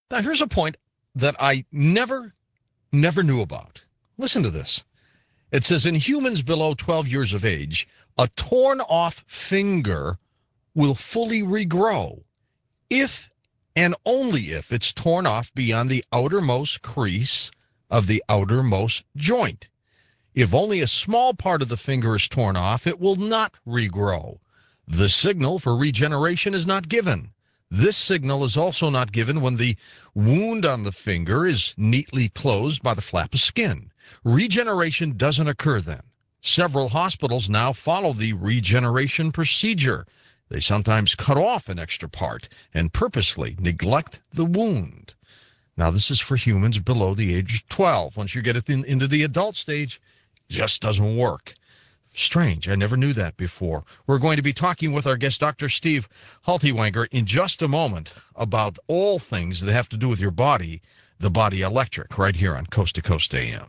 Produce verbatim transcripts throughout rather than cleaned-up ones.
Now, here's a point that I never, never knew about. Listen to this. It says in humans below twelve years of age, a torn off finger will fully regrow if and only if it's torn off beyond the outermost crease of the outermost joint. If only a small part of the finger is torn off, it will not regrow. The signal for regeneration is not given. This signal is also not given when the wound on the finger is neatly closed by the flap of skin. Regeneration doesn't occur then. Several hospitals now follow the regeneration procedure. They sometimes cut off an extra part and purposely neglect the wound. Now, this is for humans below the age of twelve. Once you get it in, into the adult stage, it just doesn't work. Strange. I never knew that before. We're going to be talking with our guest, Doctor Steve Haltiwanger, in just a moment about all things that have to do with your body, the Body Electric, right here on Coast to Coast A M.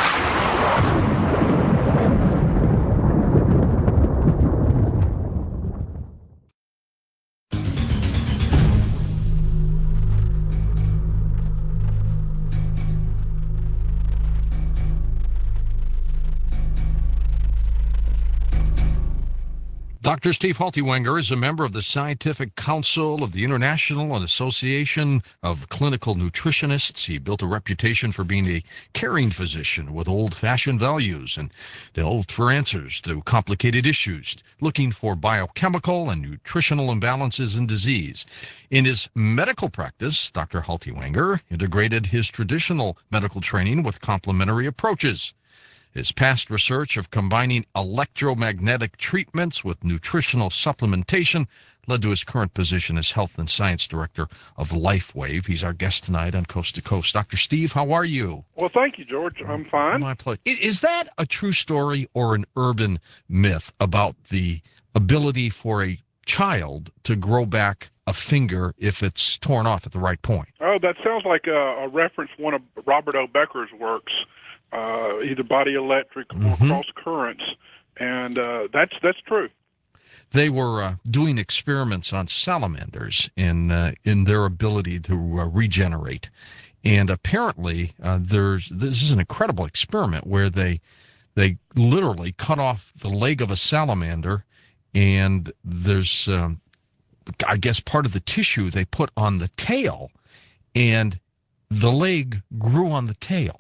Doctor Steve Haltiwanger is a member of the Scientific Council of the International Association of Clinical Nutritionists. He built a reputation for being a caring physician with old-fashioned values and delved for answers to complicated issues, looking for biochemical and nutritional imbalances in disease. In his medical practice, Doctor Haltiwanger integrated his traditional medical training with complementary approaches. His past research of combining electromagnetic treatments with nutritional supplementation led to his current position as Health and Science Director of LifeWave. He's our guest tonight on Coast to Coast. Doctor Steve, how are you? Well, thank you, George. I'm fine. My pleasure. Is that a true story or an urban myth about the ability for a child to grow back a finger if it's torn off at the right point? Oh, that sounds like a, a reference to one of Robert O. Becker's works. Uh, either Body Electric or mm-hmm. Cross Currents, and uh, that's that's true. They were uh, doing experiments on salamanders in uh, in their ability to uh, regenerate, and apparently uh, there's this is an incredible experiment where they they literally cut off the leg of a salamander, and there's um, I guess part of the tissue they put on the tail, and the leg grew on the tail.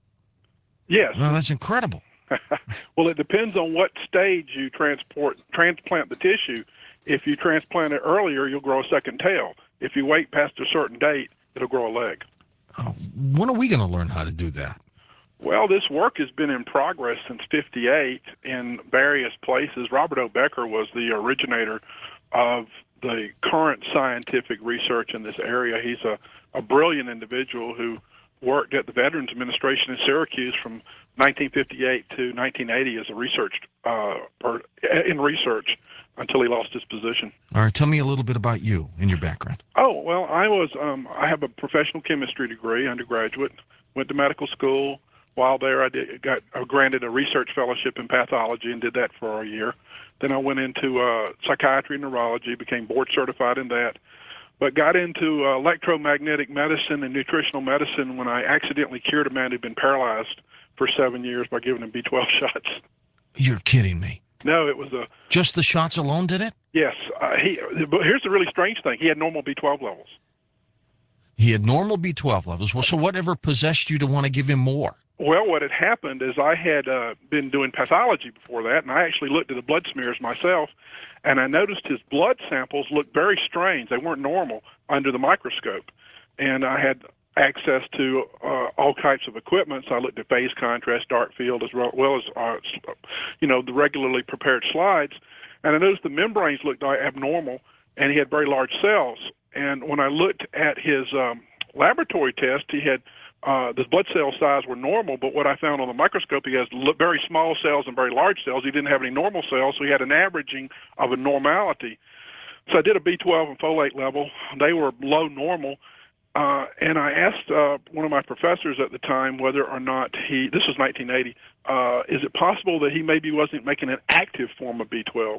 Yes. Well, that's incredible. Well, it depends on what stage you transport transplant the tissue. If you transplant it earlier, you'll grow a second tail. If you wait past a certain date, it'll grow a leg. Oh, when are we going to learn how to do that? Well, this work has been in progress since fifty-eight in various places. Robert O. Becker was the originator of the current scientific research in this area. He's a, a brilliant individual who worked at the Veterans Administration in Syracuse from nineteen fifty-eight to nineteen eighty as a research uh, or in research until he lost his position. All right, tell me a little bit about you and your background. Oh well, I was um, I have a professional chemistry degree, undergraduate. Went to medical school. While there, I did, got uh, granted a research fellowship in pathology and did that for a year. Then I went into uh, psychiatry and neurology, became board certified in that. But got into uh, electromagnetic medicine and nutritional medicine when I accidentally cured a man who'd been paralyzed for seven years by giving him B twelve shots. You're kidding me. No, it was a... Just the shots alone did it? Yes. Uh, he. But here's the really strange thing. He had normal B twelve levels. He had normal B twelve levels. Well, so whatever possessed you to want to give him more? Well, what had happened is I had uh, been doing pathology before that, and I actually looked at the blood smears myself, and I noticed his blood samples looked very strange. They weren't normal under the microscope. And I had access to uh, all types of equipment, so I looked at phase contrast, dark field, as well, well as, uh, you know, the regularly prepared slides. And I noticed the membranes looked abnormal, and he had very large cells. And when I looked at his um, laboratory test, he had Uh, the blood cell size were normal, but what I found on the microscope, he has very small cells and very large cells. He didn't have any normal cells, so he had an averaging of a normality. So I did a B twelve and folate level. They were below normal, uh, and I asked uh, one of my professors at the time whether or not he, this was nineteen eighty, uh, is it possible that he maybe wasn't making an active form of B twelve?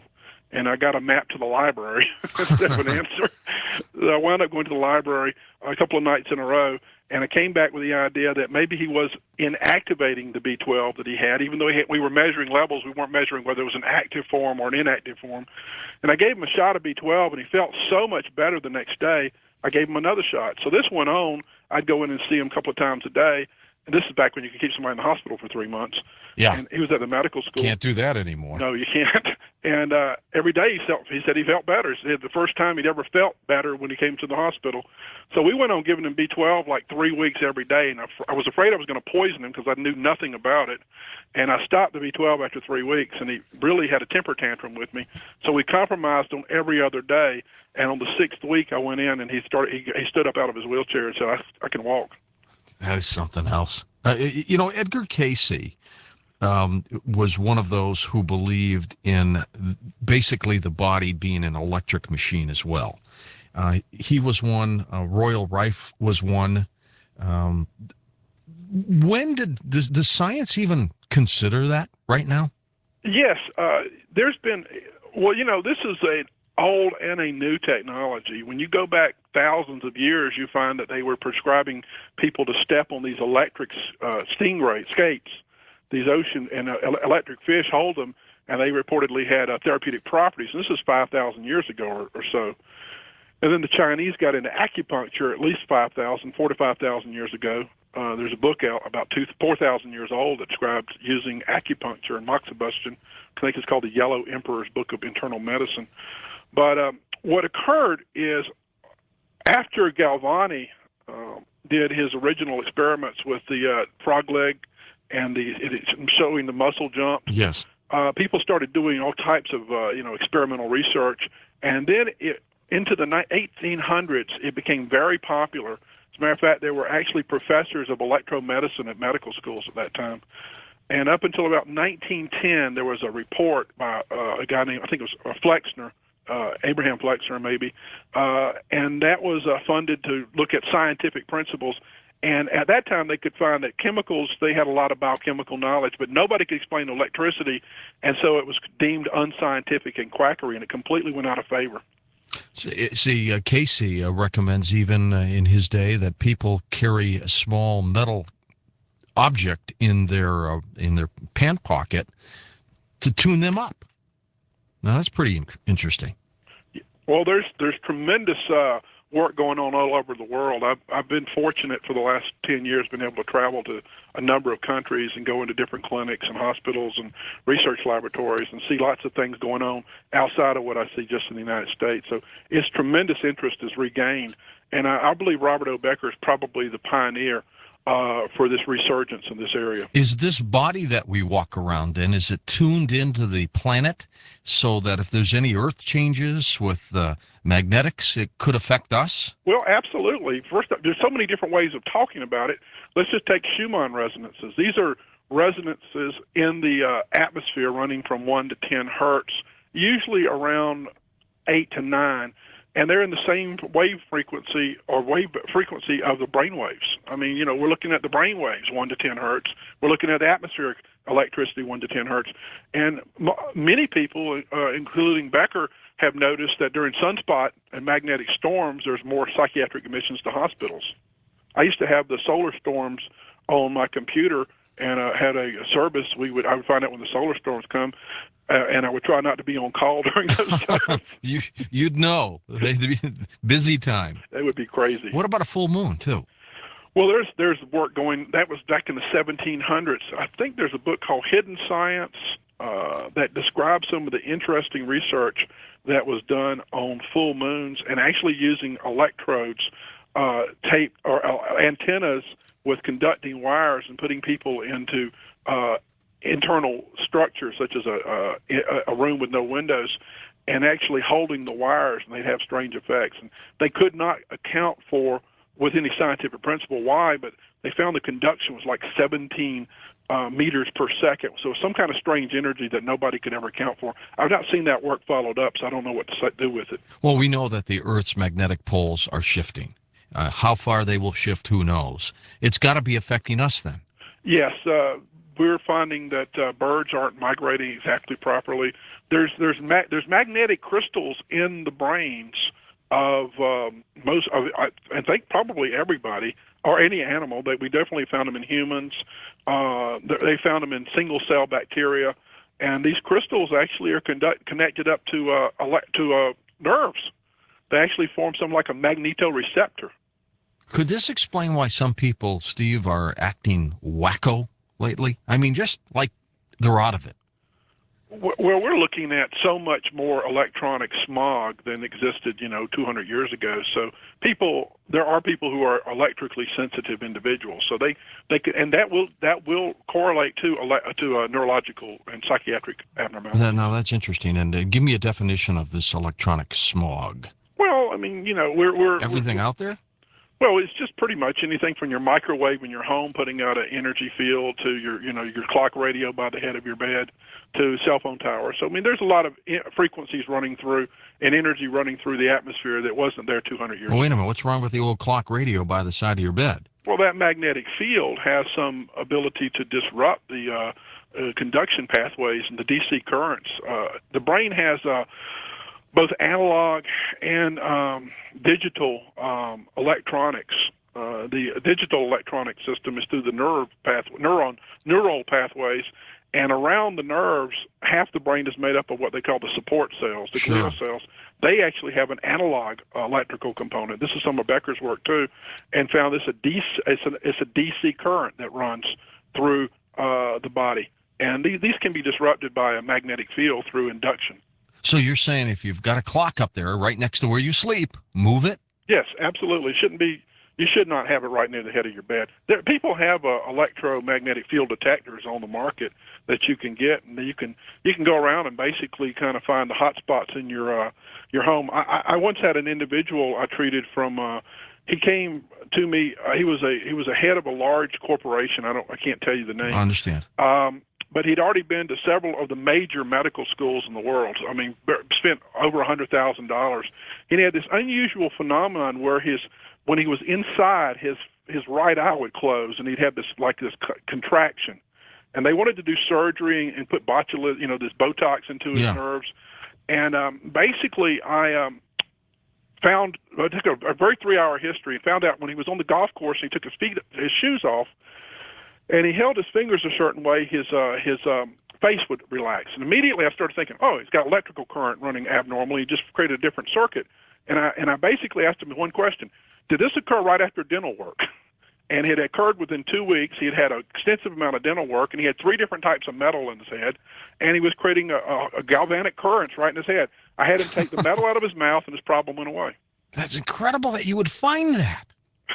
and I got a map to the library instead of an answer. So I wound up going to the library a couple of nights in a row, and I came back with the idea that maybe he was inactivating the B twelve that he had, even though he had, we were measuring levels. We weren't measuring whether it was an active form or an inactive form. And I gave him a shot of B twelve, and he felt so much better the next day, I gave him another shot. So this went on. I'd go in and see him a couple of times a day. And this is back when you could keep somebody in the hospital for three months. Yeah. And he was at the medical school. Can't do that anymore. No, you can't. And uh, every day he felt, he said he felt better. He said the first time he'd ever felt better when he came to the hospital. So we went on giving him B twelve like three weeks every day. And I, I was afraid I was going to poison him because I knew nothing about it. And I stopped the B twelve after three weeks, and he really had a temper tantrum with me. So we compromised on every other day. And on the sixth week, I went in, and he started. He, he stood up out of his wheelchair and said, I, I can walk. That is something else. Uh, you know, Edgar Cayce um, was one of those who believed in basically the body being an electric machine as well. Uh, he was one. Uh, Royal Rife was one. Um, when did does, does science even consider that right now? Yes, uh, there's been. Well, you know, this is a old and a new technology. When you go back thousands of years, you find that they were prescribing people to step on these electric uh, stingray skates. These ocean and uh, electric fish hold them, and they reportedly had uh, therapeutic properties. And this is five thousand years ago or, or so. And then the Chinese got into acupuncture at least five thousand, four to five thousand years ago. Uh, there's a book out about two, four thousand years old that describes using acupuncture and moxibustion. I think it's called the Yellow Emperor's Book of Internal Medicine. But um, what occurred is after Galvani uh, did his original experiments with the uh, frog leg and the it, showing the muscle jump, yes, uh, people started doing all types of uh, you know experimental research, and then it, into the eighteen hundreds, it became very popular. As a matter of fact, there were actually professors of electromedicine at medical schools at that time. And up until about nineteen ten, there was a report by uh, a guy named, I think it was Flexner, uh, Abraham Flexner maybe, uh, and that was uh, funded to look at scientific principles. And at that time, they could find that chemicals, they had a lot of biochemical knowledge, but nobody could explain electricity, and so it was deemed unscientific and quackery, and it completely went out of favor. See, see uh, Cayce uh, recommends even uh, in his day that people carry a small metal object in their uh, in their pant pocket to tune them up. Now that's pretty interesting. Well, there's there's tremendous uh, work going on all over the world. I've I've been fortunate for the last ten years, been able to travel to a number of countries and go into different clinics and hospitals and research laboratories and see lots of things going on outside of what I see just in the United States. So it's tremendous interest is regained, and I, I believe Robert O. Becker is probably the pioneer Uh, for this resurgence in this area. Is this body that we walk around in, is it tuned into the planet so that if there's any earth changes with the magnetics, it could affect us? Well, absolutely. First, there's so many different ways of talking about it. Let's just take Schumann resonances. These are resonances in the uh, atmosphere running from one to ten hertz, usually around eight to nine. And they're in the same wave frequency or wave frequency of the brain waves. I mean, you know, we're looking at the brain waves, one to ten hertz. We're looking at atmospheric electricity, one to ten hertz. And m- many people, uh, including Becker, have noticed that during sunspot and magnetic storms, there's more psychiatric admissions to hospitals. I used to have the solar storms on my computer and uh, had a, a service. We would I would find out when the solar storms come. Uh, and I would try not to be on call during those times. you, you'd know. They'd be busy time. It would be crazy. What about a full moon, too? Well, there's there's work going. That was back in the seventeen hundreds. I think there's a book called Hidden Science uh, that describes some of the interesting research that was done on full moons and actually using electrodes, uh, tape, or uh, antennas with conducting wires and putting people into uh, internal structures such as a, a, a room with no windows and actually holding the wires, and they'd have strange effects. And they could not account for, with any scientific principle, why, but they found the conduction was like seventeen uh, meters per second. So some kind of strange energy that nobody could ever account for. I've not seen that work followed up, so I don't know what to do with it. Well, we know that the Earth's magnetic poles are shifting. Uh, how far they will shift, who knows? It's got to be affecting us then. Yes, uh, we're finding that uh, birds aren't migrating exactly properly. There's there's ma- there's magnetic crystals in the brains of um, most of I, I think probably everybody or any animal. That we definitely found them in humans. Uh, they found them in single cell bacteria, and these crystals actually are conduct, connected up to uh, ele- to uh, nerves. They actually form something like a magnetoreceptor. Could this explain why some people, Steve, are acting wacko lately? I mean, just like they're out of it. Well, we're looking at so much more electronic smog than existed, you know, two hundred years ago. So people, there are people who are electrically sensitive individuals. So they, they could, and that will that will correlate to to uh, neurological and psychiatric abnormalities. Now that's interesting. And uh, give me a definition of this electronic smog. Well, I mean, you know, we're we're everything we're, out there. Well, it's just pretty much anything from your microwave in your home putting out an energy field to your, you know, your clock radio by the head of your bed to cell phone tower. So, I mean, there's a lot of frequencies running through and energy running through the atmosphere that wasn't there two hundred years well, wait ago. a minute. What's wrong with the old clock radio by the side of your bed? Well, that magnetic field has some ability to disrupt the uh, uh, conduction pathways and the D C currents. Uh, the brain has a uh, both analog and um, digital um, electronics. Uh, the digital electronic system is through the nerve path, neuron, neural pathways, and around the nerves, half the brain is made up of what they call the support cells, the sure. glial cells. They actually have an analog uh, electrical component. This is some of Becker's work too, and found this a D C, it's, a, it's a D C current that runs through uh, the body, and these, these can be disrupted by a magnetic field through induction. So you're saying if you've got a clock up there right next to where you sleep, move it? Yes, absolutely. It shouldn't be. You should not have it right near the head of your bed. There, people have uh, electromagnetic field detectors on the market that you can get, and you can you can go around and basically kind of find the hot spots in your uh, your home. I, I once had an individual I treated from. Uh, he came to me. Uh, he was a he was a head of a large corporation. I don't. I can't tell you the name. I understand. Um, But he'd already been to several of the major medical schools in the world. I mean, spent over a hundred thousand dollars. He had this unusual phenomenon where his, when he was inside, his his right eye would close, and he'd have this like this contraction. And they wanted to do surgery and put botulism, you know, this Botox into his yeah. nerves. And um, basically, I um, found I took a, a very three-hour history and found out when he was on the golf course, and he took his feet, his shoes off. And he held his fingers a certain way, his uh, his um, face would relax. And immediately I started thinking, oh, he's got electrical current running abnormally. He just created a different circuit. And I and I basically asked him one question: did this occur right after dental work? And it occurred within two weeks. He had had an extensive amount of dental work, and he had three different types of metal in his head, and he was creating a, a, a galvanic currents right in his head. I had him take the metal out of his mouth, and his problem went away. That's incredible that you would find that.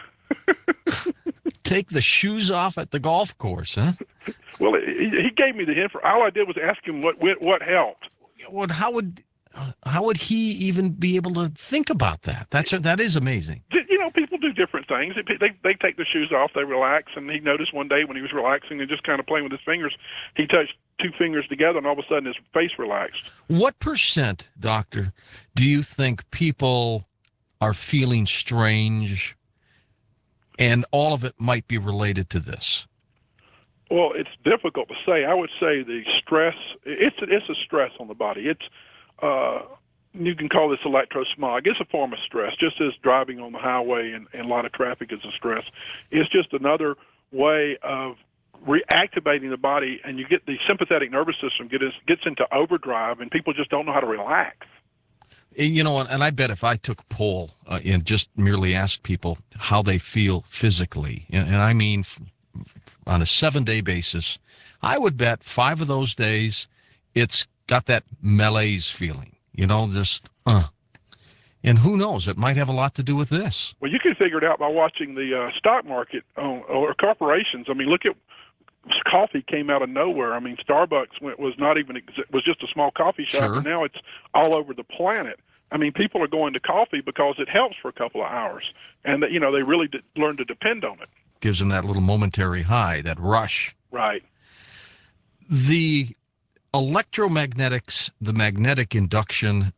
Take the shoes off at the golf course, huh? Well, he, he gave me the info. All I did was ask him what what helped. Well, how would how would he even be able to think about that? That's that is amazing. You know, people do different things. They they take the shoes off, they relax, and he noticed one day when he was relaxing and just kind of playing with his fingers, he touched two fingers together, and all of a sudden his face relaxed. What percent, doctor, do you think people are feeling strange? And all of it might be related to this. Well, it's difficult to say. I would say the stress, it's, it's a stress on the body. It's, uh, you can call this electrosmog. It's a form of stress, just as driving on the highway and, and a lot of traffic is a stress. It's just another way of reactivating the body, and you get the sympathetic nervous system gets, gets into overdrive, and people just don't know how to relax. You know, and I bet if I took a poll uh, and just merely asked people how they feel physically, and, and I mean on a seven-day basis, I would bet five of those days it's got that malaise feeling, you know, just, uh. And who knows, it might have a lot to do with this. Well, you can figure it out by watching the uh, stock market on, or corporations. I mean, look at coffee came out of nowhere. I mean, Starbucks went, was not even was just a small coffee shop, sure. and now it's all over the planet. I mean, people are going to coffee because it helps for a couple of hours, and that, you know, they really did learn to depend on it. Gives them that little momentary high, that rush. Right. The electromagnetics, the magnetic induction.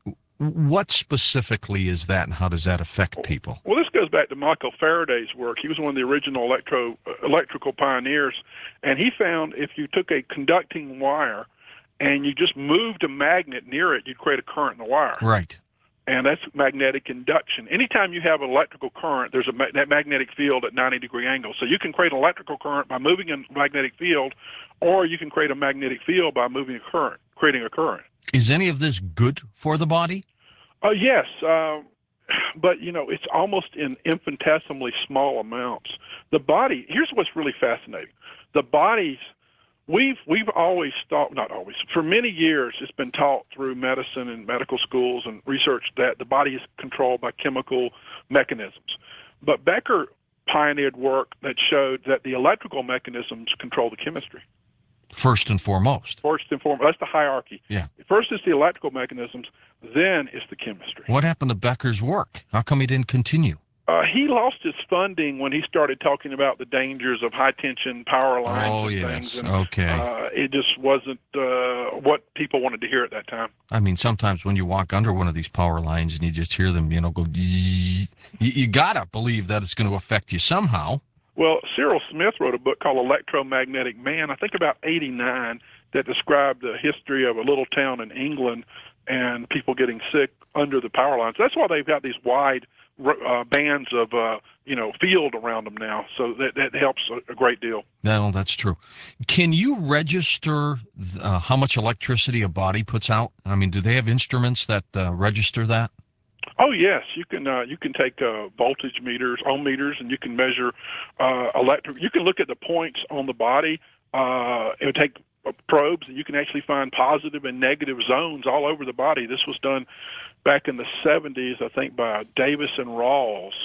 What specifically is that, and how does that affect people? Well, this goes back to Michael Faraday's work. He was one of the original electro uh, electrical pioneers, and he found if you took a conducting wire and you just moved a magnet near it, you'd create a current in the wire. Right. And that's magnetic induction. Anytime you have an electrical current, there's a ma- that magnetic field at ninety degree angles. So you can create an electrical current by moving a magnetic field, or you can create a magnetic field by moving a current, creating a current. Is any of this good for the body? Uh, yes, uh, but you know it's almost in infinitesimally small amounts. The body. Here's what's really fascinating: the body's. We've we've always thought, not always, for many years, it's been taught through medicine and medical schools and research that the body is controlled by chemical mechanisms. But Becker pioneered work that showed that the electrical mechanisms control the chemistry. First and foremost. First and foremost, that's the hierarchy. Yeah. First is the electrical mechanisms, then is the chemistry. What happened to Becker's work? How come he didn't continue? Uh, he lost his funding when he started talking about the dangers of high-tension power lines oh, and yes. things. And, okay. Uh, it just wasn't uh, what people wanted to hear at that time. I mean, sometimes when you walk under one of these power lines and you just hear them, you know, go, you, you got to believe that it's going to affect you somehow. Well, Cyril Smith wrote a book called Electromagnetic Man, I think about eighty-nine, that described the history of a little town in England and people getting sick under the power lines. That's why they've got these wide uh, bands of, uh, you know, field around them now. So that, that helps a, a great deal. No, that's true. Can you register uh, how much electricity a body puts out? I mean, do they have instruments that uh, register that? Oh yes, you can. Uh, you can take uh, voltage meters, ohm meters, and you can measure uh, electric. You can look at the points on the body. Uh, it would take probes, and you can actually find positive and negative zones all over the body. This was done back in the seventies, I think, by Davis and Rawls.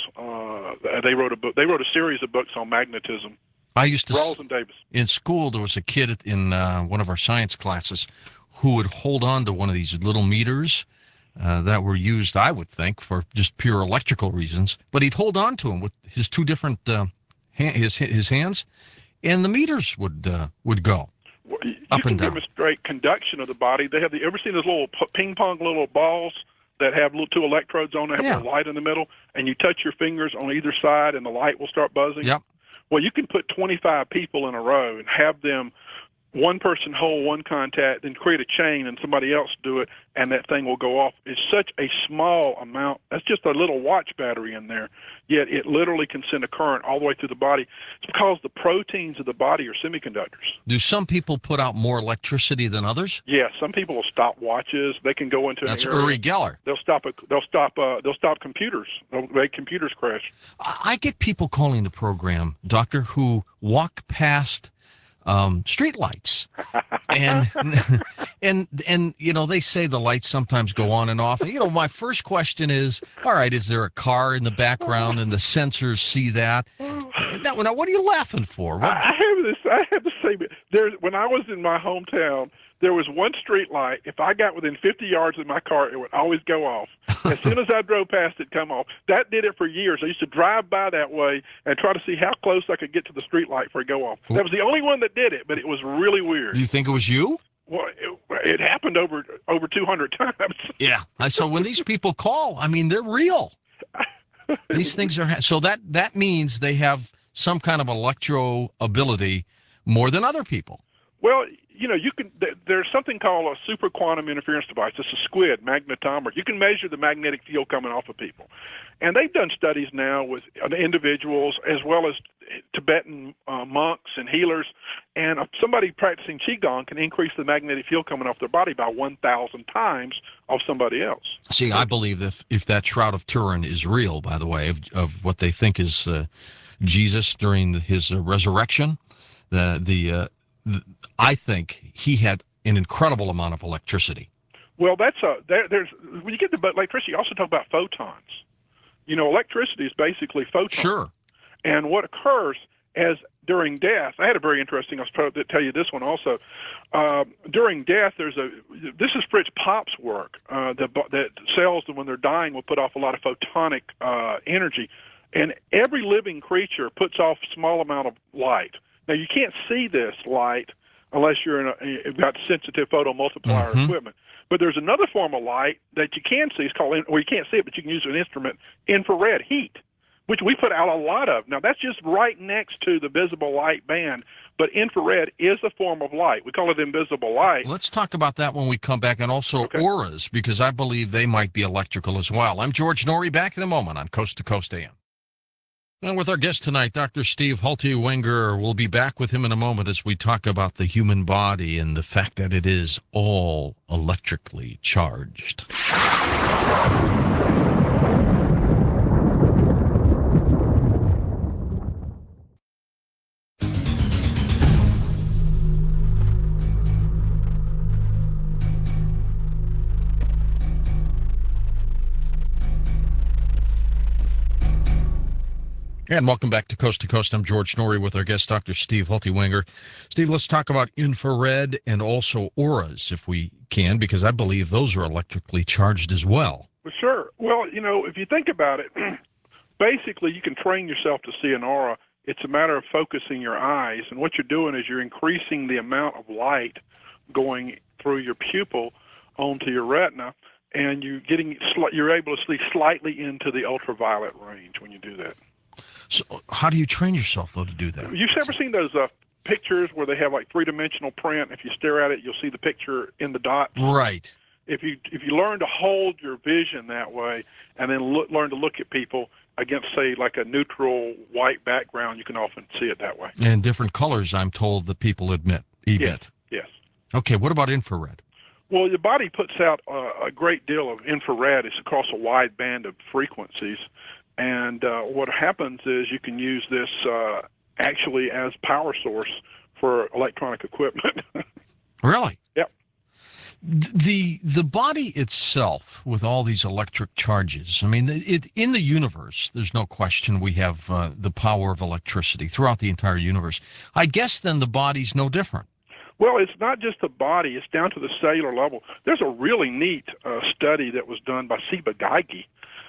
Uh, they wrote a book. They wrote a series of books on magnetism. I used to Rawls and Davis. In school. There was a kid in uh, one of our science classes who would hold on to one of these little meters. Uh, that were used, I would think, for just pure electrical reasons. But he'd hold on to them with his two different uh, ha- his his hands, and the meters would uh, would go well, you up can and down. Demonstrate conduction of the body. They have the. Ever seen those little p- ping pong little balls that have little two electrodes on? They have Yeah. a light in the middle, and you touch your fingers on either side, and the light will start buzzing. Yep. Well, you can put twenty-five people in a row and have them. One person hold one contact, then create a chain, and somebody else do it, and that thing will go off. It's such a small amount. That's just a little watch battery in there, yet it literally can send a current all the way through the body. It's because the proteins of the body are semiconductors. Do some people put out more electricity than others? Yeah, some people will stop watches. They can go into That's an area. Uri Geller. They'll stop. A, they'll stop. Uh, they'll stop computers. They'll make computers crash. I I get people calling the program, Doctor, who walk past um, street lights. And, and, and, you know, they say the lights sometimes go on and off. And, you know, my first question is, all right, is there a car in the background and the sensors see that? Now, now what are you laughing for? What? I have this. I have to say, there. When I was in my hometown, there was one street light. If I got within fifty yards of my car, it would always go off. As soon as I drove past, it'd come off. That did it for years. I used to drive by that way and try to see how close I could get to the street light for it to go off. That was the only one that did it, but it was really weird. Do you think it was you? Well, it, it happened over over two hundred times. Yeah. So when these people call, I mean, they're real. These things are, so that, that means they have some kind of electro ability more than other people. Well, you know, you can. There's something called a super quantum interference device. It's a SQUID magnetometer. You can measure the magnetic field coming off of people, and they've done studies now with individuals as well as Tibetan uh, monks and healers. And somebody practicing qigong can increase the magnetic field coming off their body by one thousand times of somebody else. See, I believe that if, if that Shroud of Turin is real, by the way, of, of what they think is uh, Jesus during his uh, resurrection, the the. Uh, I think he had an incredible amount of electricity. Well, that's a there, there's when you get to electricity, you also talk about photons. You know, electricity is basically photons. Sure. And what occurs as during death, I had a very interesting. I'll probably tell you this one also. Uh, during death, there's a. This is Fritz Popp's work. Uh, that that cells when they're dying will put off a lot of photonic uh, energy, and every living creature puts off a small amount of light. Now, you can't see this light unless you're in a, you've got sensitive photomultiplier mm-hmm. equipment. But there's another form of light that you can see. It's called, well, you can't see it, but you can use an instrument, infrared heat, which we put out a lot of. Now, that's just right next to the visible light band, but infrared is a form of light. We call it invisible light. Let's talk about that when we come back, and also Okay. auras, because I believe they might be electrical as well. I'm George Norrie, back in a moment on Coast to Coast A M. And with our guest tonight, Doctor Steve Hultwenger. We'll be back with him in a moment as we talk about the human body and the fact that it is all electrically charged. And welcome back to Coast to Coast. I'm George Norrie with our guest, Doctor Steve Hultwenger. Steve, let's talk about infrared and also auras, if we can, because I believe those are electrically charged as well. Well, sure. Well, you know, if you think about it, basically you can train yourself to see an aura. It's a matter of focusing your eyes, and what you're doing is you're increasing the amount of light going through your pupil onto your retina, and you're getting you're able to see slightly into the ultraviolet range when you do that. So how do you train yourself, though, to do that? You've ever seen those uh, pictures where they have like three-dimensional print? If you stare at it, you'll see the picture in the dots. Right. If you if you learn to hold your vision that way, and then look, learn to look at people against, say, like a neutral white background, you can often see it that way. And different colors, I'm told, that people admit, emit. Yes. Yes. Okay, what about infrared? Well, your body puts out uh, a great deal of infrared. It's across a wide band of frequencies. And uh, what happens is you can use this uh, actually as power source for electronic equipment. Really? Yep. The the body itself, with all these electric charges, I mean, it, in the universe, there's no question we have uh, the power of electricity throughout the entire universe. I guess then the body's no different. Well, it's not just the body. It's down to the cellular level. There's a really neat uh, study that was done by Ciba-Geigy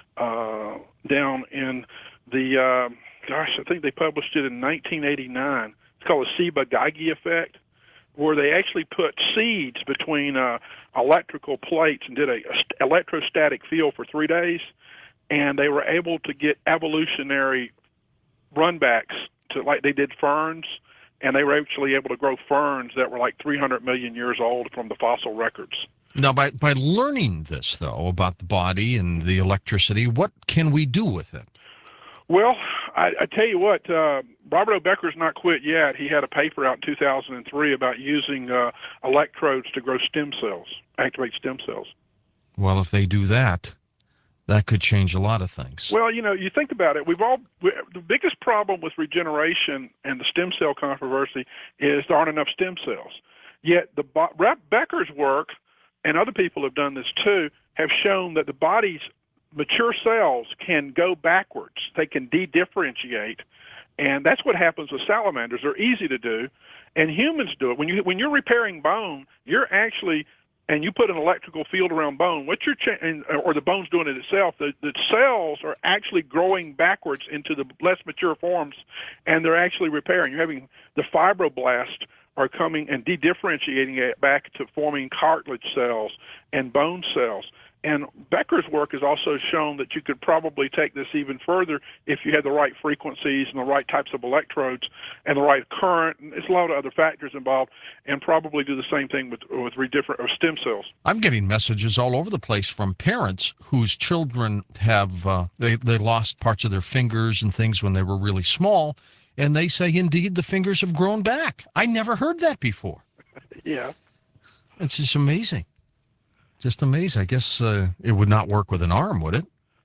uh, down in the, uh, gosh, I think they published it in nineteen eighty-nine. It's called the Ciba-Geigy effect, where they actually put seeds between uh, electrical plates and did a, a electrostatic field for three days, and they were able to get evolutionary runbacks to like they did ferns, and they were actually able to grow ferns that were like three hundred million years old from the fossil records. Now, by, by learning this, though, about the body and the electricity, what can we do with it? Well, I, I tell you what, uh, Robert O. Becker's not quit yet. He had a paper out in two thousand three about using uh, electrodes to grow stem cells, activate stem cells. Well, if they do that, that could change a lot of things. Well, you know, you think about it. We've all we, the biggest problem with regeneration and the stem cell controversy is there aren't enough stem cells. Yet the Becker's work, and other people have done this too, have shown that the body's mature cells can go backwards. They can de-differentiate, and that's what happens with salamanders. They're easy to do, and humans do it. When you when you're repairing bone, you're actually and you put an electrical field around bone, what you're cha- or the bone's doing it itself, the, the cells are actually growing backwards into the less mature forms, and they're actually repairing. You're having the fibroblasts are coming and de-differentiating it back to forming cartilage cells and bone cells. And Becker's work has also shown that you could probably take this even further if you had the right frequencies and the right types of electrodes and the right current. And there's a lot of other factors involved, and probably do the same thing with with different or stem cells. I'm getting messages all over the place from parents whose children have uh, they they lost parts of their fingers and things when they were really small, and they say indeed the fingers have grown back. I never heard that before. Yeah, it's just amazing. Just amazing. I guess uh, it would not work with an arm, would it?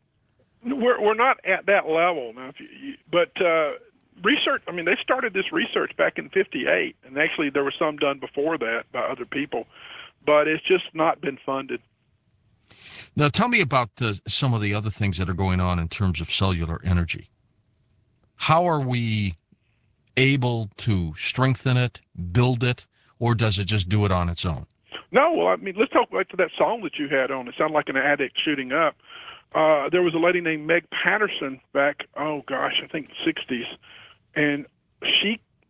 We're we're not at that level now, if you, you, but uh, research. I mean, they started this research back in fifty-eight, and actually there was some done before that by other people, but it's just not been funded. Now, tell me about uh, some of the other things that are going on in terms of cellular energy. How are we able to strengthen it, build it, or does it just do it on its own? No, well, I mean, let's talk back to that song that you had on. It sounded like an addict shooting up. Uh, there was a lady named Meg Patterson back, oh gosh, I think the sixties, and she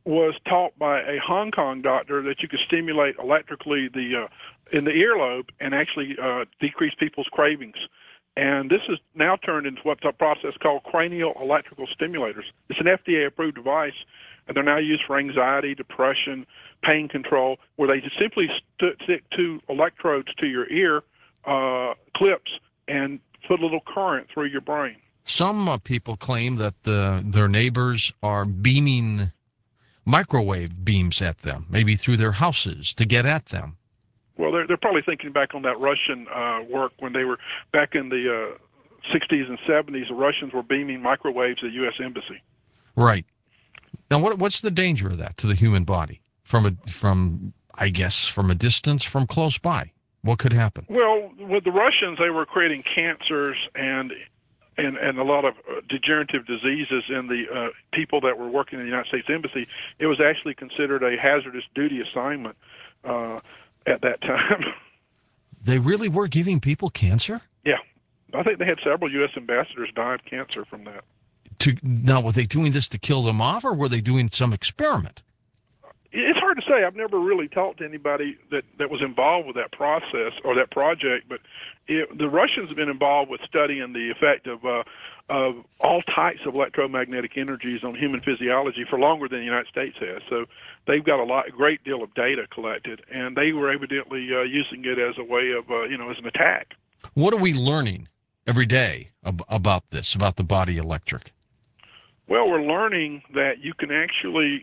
was taught by a Hong Kong doctor that you could stimulate electrically the uh, in the earlobe and actually uh, decrease people's cravings. And this is now turned into what's a process called cranial electrical stimulators. It's an F D A-approved device, and they're now used for anxiety, depression, pain control, where they just simply st- stick two electrodes to your ear uh, clips and put a little current through your brain. Some uh, people claim that uh, their neighbors are beaming microwave beams at them, maybe through their houses to get at them. Well, they're, they're probably thinking back on that Russian uh, work when they were back in the uh, sixties and seventies. The Russians were beaming microwaves at the U S Embassy. Right. Now, what what's the danger of that to the human body from a from I guess from a distance, from close by? What could happen? Well, with the Russians, they were creating cancers and and, and a lot of uh, degenerative diseases in the uh, people that were working in the United States Embassy. It was actually considered a hazardous duty assignment uh, at that time. They really were giving people cancer? Yeah. I think they had several U S ambassadors die of cancer from that. To, now, were they doing this to kill them off, or were they doing some experiment? It's hard to say. I've never really talked to anybody that, that was involved with that process or that project, but it, the Russians have been involved with studying the effect of uh, of all types of electromagnetic energies on human physiology for longer than the United States has. So they've got a lot, a great deal of data collected, and they were evidently uh, using it as a way of, uh, you know, as an attack. What are we learning every day ab- about this, about the body electric? Well, we're learning that you can actually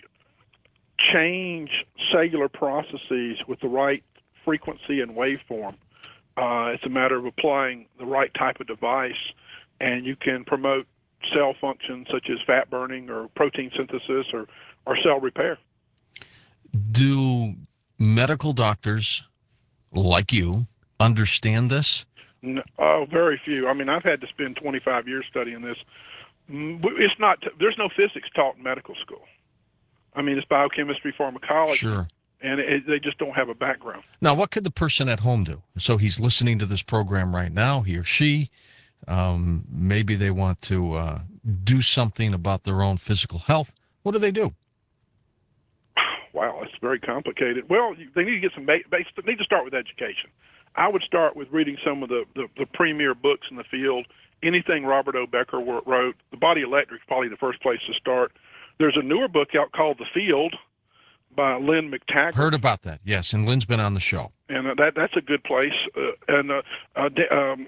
change cellular processes with the right frequency and waveform. Uh, it's a matter of applying the right type of device, and you can promote cell functions such as fat burning or protein synthesis or, or cell repair. Do medical doctors like you understand this? No, uh, very few. I mean, I've had to spend twenty-five years studying this. It's not. There's no physics taught in medical school. I mean, it's biochemistry, pharmacology, Sure. and it, they just don't have a background. Now, what could the person at home do? So he's listening to this program right now, he or she. Um, maybe they want to uh, do something about their own physical health. What do they do? Wow, it's very complicated. Well, they need to get some base. They need to start with education. I would start with reading some of the, the, the premier books in the field. Anything Robert O. Becker wrote, The Body Electric is probably the first place to start. There's a newer book out called The Field by Lynn McTaggart. Heard about that, yes, and Lynn's been on the show. And uh, that that's a good place. Uh, and uh, uh, um,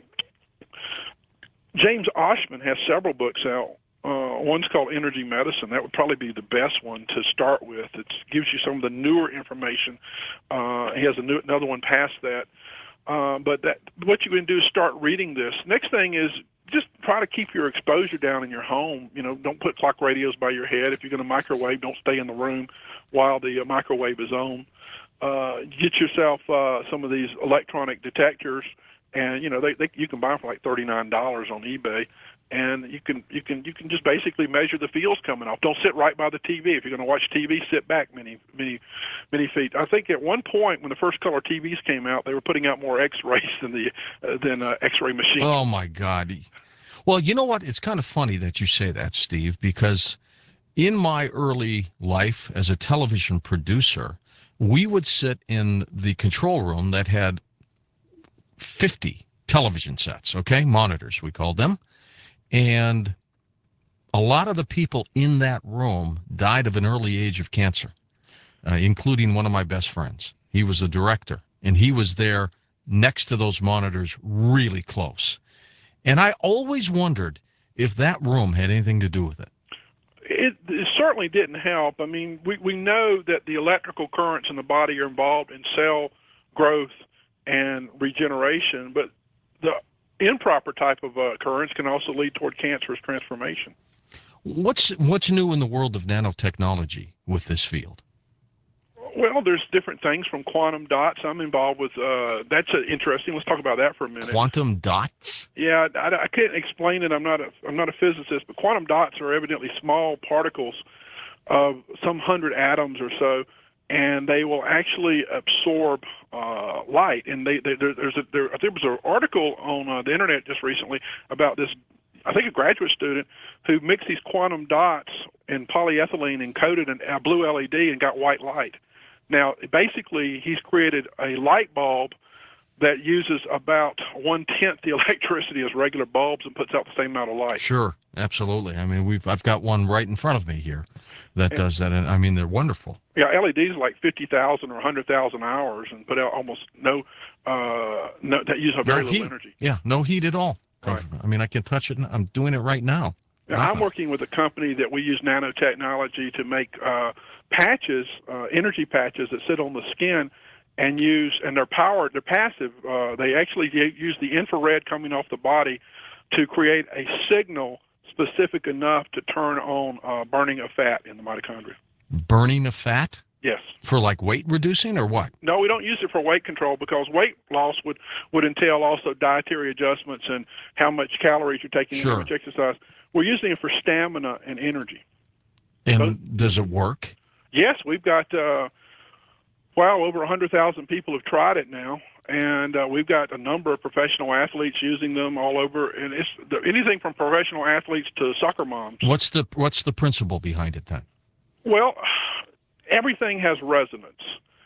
James Oshman has several books out. Uh, one's called Energy Medicine. That would probably be the best one to start with. It gives you some of the newer information. Uh, he has a new, another one past that. Uh, but that what you can do is start reading this. Next thing is just try to keep your exposure down in your home. You know, don't put clock radios by your head. If you're going to microwave, don't stay in the room while the uh, microwave is on. Uh, get yourself uh, some of these electronic detectors, and you know they, they you can buy them for like thirty-nine dollars on eBay, and you can you can you can just basically measure the fields coming off. Don't sit right by the T V. If you're going to watch T V, sit back many many many feet. I think at one point when the first color T Vs came out, they were putting out more X-rays than the uh, than uh, X-ray machines. Oh my God! Well, you know what? It's kind of funny that you say that, Steve, because in my early life as a television producer, we would sit in the control room that had fifty television sets, okay, monitors we called them, and a lot of the people in that room died of an early age of cancer, uh, including one of my best friends. He was the director, and he was there next to those monitors really close. And I always wondered if that room had anything to do with it. It, it certainly didn't help. I mean, we, we know that the electrical currents in the body are involved in cell growth and regeneration, but the improper type of uh, currents can also lead toward cancerous transformation. What's what's new in the world of nanotechnology with this field? Well, there's different things from quantum dots. I'm involved with, uh, that's uh, interesting. Let's talk about that for a minute. Quantum dots? Yeah, I, I can't explain it. I'm not a, I'm not a physicist, but quantum dots are evidently small particles of some hundred atoms or so, and they will actually absorb uh, light. And they, they there, there's a, there, there was an article on uh, the internet just recently about this I think a graduate student who mixed these quantum dots in polyethylene and coated in a blue L E D and got white light. Now, basically, he's created a light bulb that uses about one-tenth the electricity as regular bulbs and puts out the same amount of light. Sure, absolutely. I mean, we've I've got one right in front of me here that and, does that, and I mean, they're wonderful. Yeah, L E Ds are like fifty thousand or one hundred thousand hours and put out almost no, uh, no that use up very no little heat. energy. Yeah, no heat at all. Right. I mean, I can touch it. I'm doing it right now. Now, I'm working with a company that we use nanotechnology to make uh, patches, uh, energy patches that sit on the skin and use, and they're powered, they're passive. Uh, they actually use the infrared coming off the body to create a signal specific enough to turn on uh, burning of fat in the mitochondria. Burning of fat? Yes. For like weight reducing or what? No, we don't use it for weight control because weight loss would, would entail also dietary adjustments and how much calories you're taking sure. and how much exercise. We're using it for stamina and energy. And so, does it work? Yes, we've got, uh, wow, over one hundred thousand people have tried it now. And uh, we've got a number of professional athletes using them all over. And it's anything from professional athletes to soccer moms. What's the, what's the principle behind it then? Well, everything has resonance,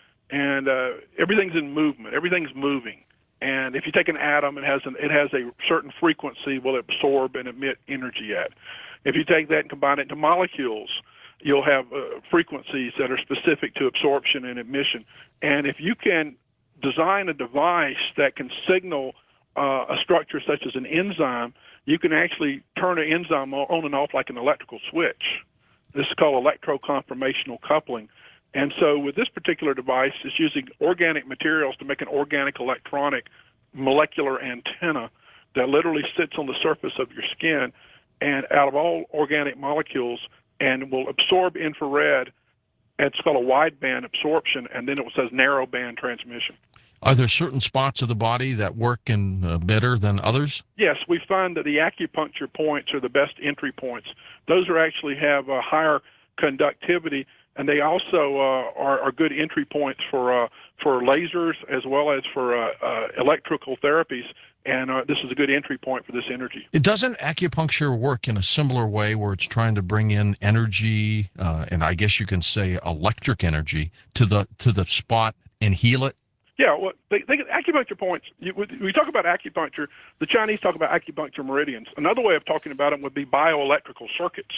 and uh, everything's in movement. Everything's moving, and if you take an atom, it has an it has a certain frequency will absorb and emit energy at. If you take that and combine it into molecules, you'll have uh, frequencies that are specific to absorption and emission. And if you can design a device that can signal uh, a structure such as an enzyme, you can actually turn an enzyme on and off like an electrical switch. This is called electroconformational coupling. And so with this particular device, it's using organic materials to make an organic electronic molecular antenna that literally sits on the surface of your skin and out of all organic molecules and will absorb infrared. It's called a wideband absorption, and then it says narrowband transmission. Are there certain spots of the body that work in, uh, better than others? Yes, we find that the acupuncture points are the best entry points. Those are actually have a higher conductivity, and they also uh, are, are good entry points for uh, for lasers as well as for uh, uh, electrical therapies. And uh, this is a good entry point for this energy. It doesn't acupuncture work in a similar way where it's trying to bring in energy, uh, and I guess you can say electric energy to the to the spot and heal it? Yeah, well, they, they, acupuncture points, you, we talk about acupuncture, the Chinese talk about acupuncture meridians. Another way of talking about them would be bioelectrical circuits.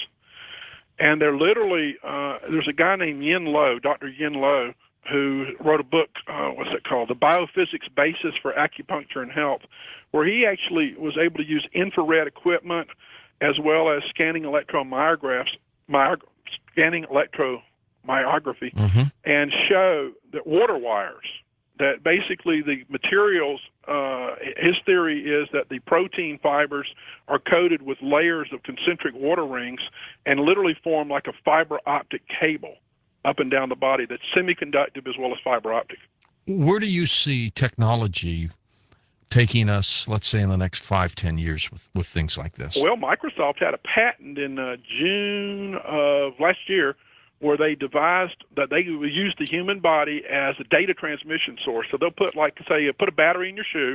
And they're literally, uh, there's a guy named Yin Lo, Doctor Yin Lo, who wrote a book, uh, what's it called, The Biophysics Basis for Acupuncture and Health, where he actually was able to use infrared equipment as well as scanning electromyographs, my, scanning electromyography, mm-hmm. and show that water wires, that basically the materials, uh, his theory is that the protein fibers are coated with layers of concentric water rings and literally form like a fiber optic cable up and down the body that's semiconductive as well as fiber optic. Where do you see technology taking us, let's say, in the next five, ten years with, with things like this? Well, Microsoft had a patent in uh, June of last year where they devised that they would use the human body as a data transmission source. So they'll put, like, say, put a battery in your shoe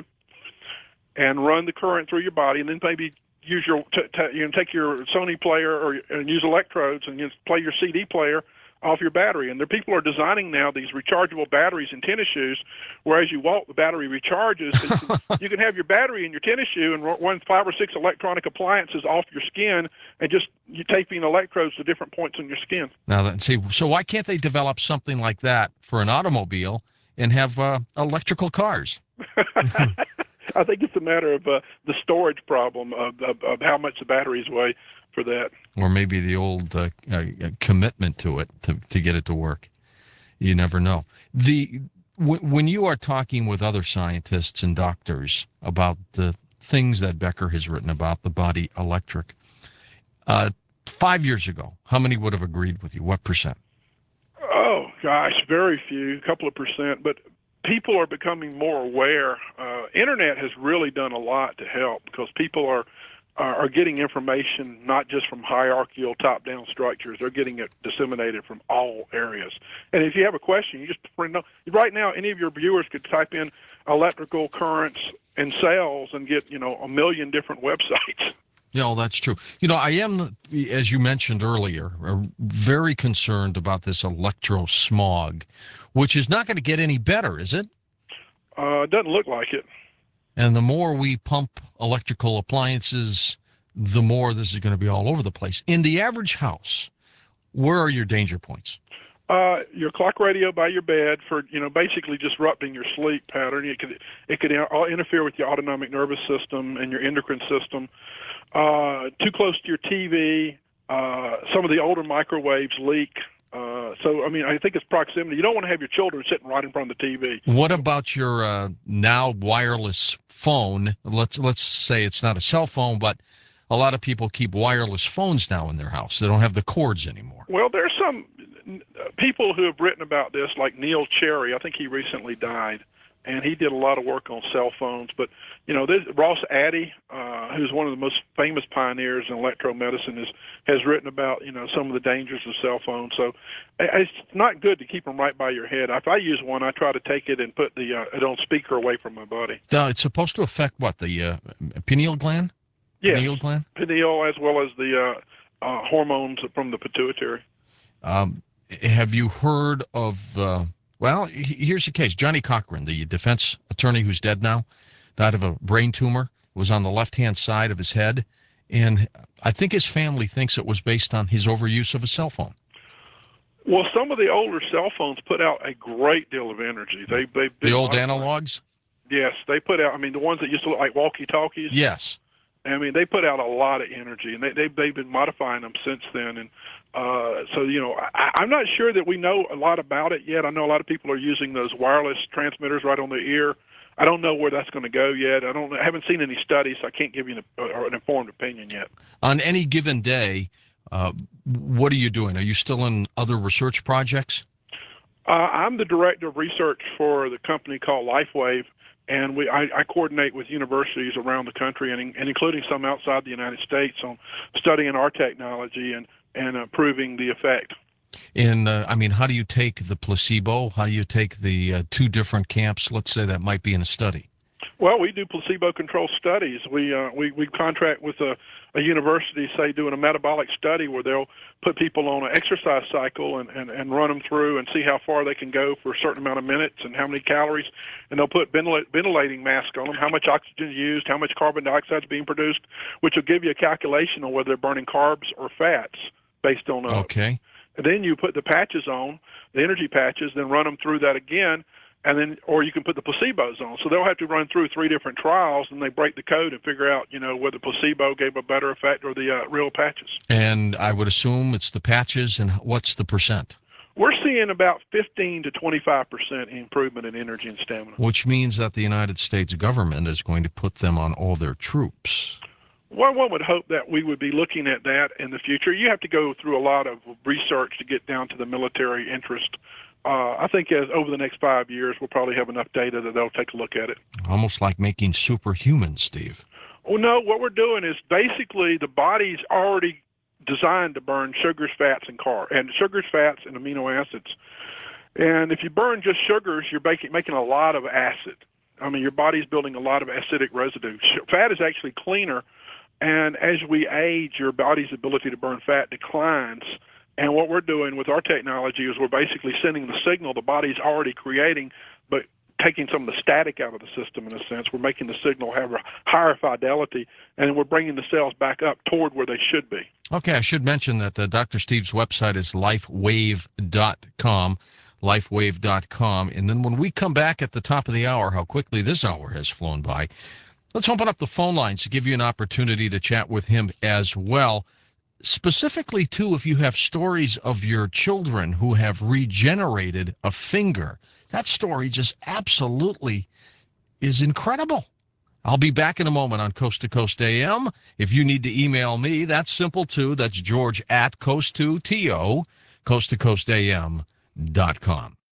and run the current through your body, and then maybe use your, t- t- you know, take your Sony player or and use electrodes and just play your C D player off your battery. And there people are designing now these rechargeable batteries in tennis shoes, where as you walk, the battery recharges. So you, can, you can have your battery in your tennis shoe and run five or six electronic appliances off your skin and just you taping electrodes to different points on your skin. Now, let's see, so why can't they develop something like that for an automobile and have uh, electrical cars? I think it's a matter of uh, the storage problem of, of, of how much the batteries weigh for that. Or maybe the old uh, uh, commitment to it to, to get it to work. You never know. The w- when you are talking with other scientists and doctors about the things that Becker has written about the body electric, uh, five years ago, how many would have agreed with you? What percent? Oh, gosh, very few, a couple of percent. But people are becoming more aware. Uh, Internet has really done a lot to help because people are are getting information not just from hierarchical top-down structures. They're getting it disseminated from all areas. And if you have a question, you just bring it up. Right now, any of your viewers could type in electrical currents and cells and get, you know, a million different websites. Yeah, well, that's true. You know, I am, as you mentioned earlier, uh, very concerned about this electro smog, which is not going to get any better, is it? Uh, it doesn't look like it. And the more we pump electrical appliances, the more this is going to be all over the place. In the average house, where are your danger points? Uh, your clock radio by your bed for, you know, basically disrupting your sleep pattern. It could it could interfere with your autonomic nervous system and your endocrine system. Uh, too close to your T V. Uh, some of the older microwaves leak. Uh, so, I mean, I think it's proximity. You don't want to have your children sitting right in front of the T V. What about your uh, now wireless phone? Let's let's say it's not a cell phone, but a lot of people keep wireless phones now in their house. They don't have the cords anymore. Well, there's some people who have written about this, like Neil Cherry. I think he recently died, and he did a lot of work on cell phones. But, you know, this, Ross Addy, uh, who's one of the most famous pioneers in electromedicine, is, has written about, you know, some of the dangers of cell phones. So it's not good to keep them right by your head. If I use one, I try to take it and put the uh, it on speaker away from my body. Now, it's supposed to affect, what, the uh, pineal gland? Yes, pineal gland? Pineal, as well as the uh, uh, hormones from the pituitary. Um, have you heard of, uh, well, here's the case. Johnny Cochran, the defense attorney who's dead now, died of a brain tumor, was on the left-hand side of his head, and I think his family thinks it was based on his overuse of a cell phone. Well, some of the older cell phones put out a great deal of energy. They, they The old analogs? Yes, they put out, I mean, the ones that used to look like walkie-talkies. Yes. I mean, they put out a lot of energy, and they, they, they've been modifying them since then. And uh, so, you know, I, I'm not sure that we know a lot about it yet. I know a lot of people are using those wireless transmitters right on their ear. I don't know where that's going to go yet. I don't. I haven't seen any studies, so I can't give you an, uh, an informed opinion yet. On any given day, uh, what are you doing? Are you still in other research projects? Uh, I'm the director of research for the company called LifeWave. And we, I, I coordinate with universities around the country, and, and including some outside the United States, on studying our technology and and uh, proving the effect. And uh, I mean, how do you take the placebo? How do you take the uh, two different camps? Let's say that might be in a study. Well, we do placebo-controlled studies. We uh, we we contract with a, a university, say, doing a metabolic study where they'll put people on an exercise cycle and, and, and run them through and see how far they can go for a certain amount of minutes and how many calories. And they'll put ventil- ventilating masks on them, how much oxygen is used, how much carbon dioxide is being produced, which will give you a calculation on whether they're burning carbs or fats based on. Uh, okay. And then you put the patches on, the energy patches, then run them through that again. And then, or you can put the placebos on. So they'll have to run through three different trials, and they break the code and figure out, you know, whether placebo gave a better effect or the uh, real patches. And I would assume it's the patches. And what's the percent? We're seeing about fifteen to twenty-five percent improvement in energy and stamina. Which means that the United States government is going to put them on all their troops. Well, one would hope that we would be looking at that in the future. You have to go through a lot of research to get down to the military interest. Uh, I think as over the next five years, we'll probably have enough data that they'll take a look at it. Almost like making superhumans, Steve. Well, no, what we're doing is basically the body's already designed to burn sugars, fats, and car and sugars, fats, and amino acids. And if you burn just sugars, you're making making a lot of acid. I mean, your body's building a lot of acidic residue. Fat is actually cleaner, and as we age, your body's ability to burn fat declines. And what we're doing with our technology is we're basically sending the signal the body's already creating, but taking some of the static out of the system in a sense. We're making the signal have a higher fidelity, and we're bringing the cells back up toward where they should be. Okay, I should mention that uh, Doctor Steve's website is lifewave dot com, lifewave dot com. And then when we come back at the top of the hour, how quickly this hour has flown by, let's open up the phone lines to give you an opportunity to chat with him as well. Specifically, too, if you have stories of your children who have regenerated a finger, that story just absolutely is incredible. I'll be back in a moment on Coast to Coast A M. If you need to email me, that's simple, too. That's George at Coast to T O, coast to coast A M dot com.